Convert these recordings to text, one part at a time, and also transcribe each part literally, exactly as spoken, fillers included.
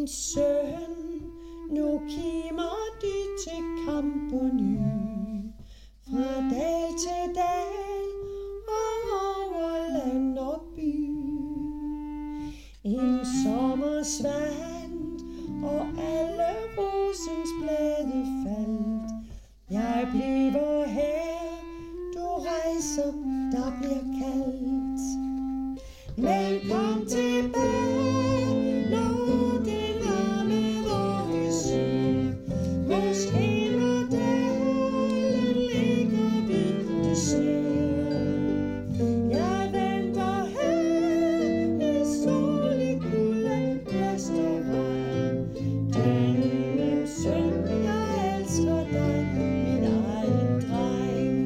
Min søn, nu kimer de til kamp på ny. Fra dal til dal og over land og by. En sommer svandt, og alle rosens blade faldt. Jeg bliver her, du rejser, der bliver kaldt. Men kom tilbage, når det nærmer vores syd. Måske når dalen ligger hvidt sne. Jeg venter her i solig kulde, blæst og regn. Denne søn, jeg elsker dig, min egen dreng.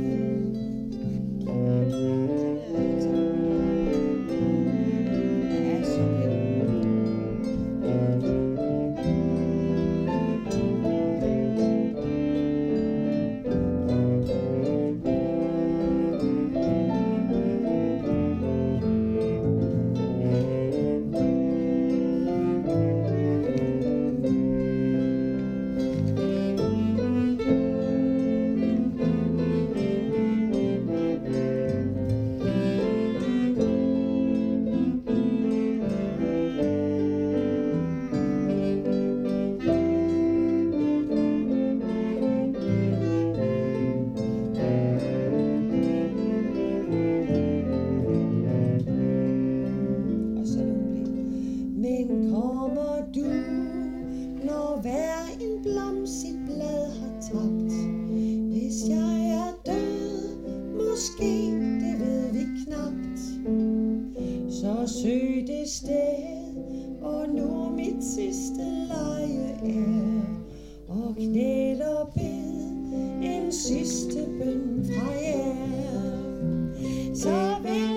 Men kommer du, når hver en blomst sit blad har tabt? Hvis jeg er død, måske, det ved vi knapt. Så søg det sted, og nu mit sidste leje er. Og knæl og bed en sidste bøn fra jer. Så vil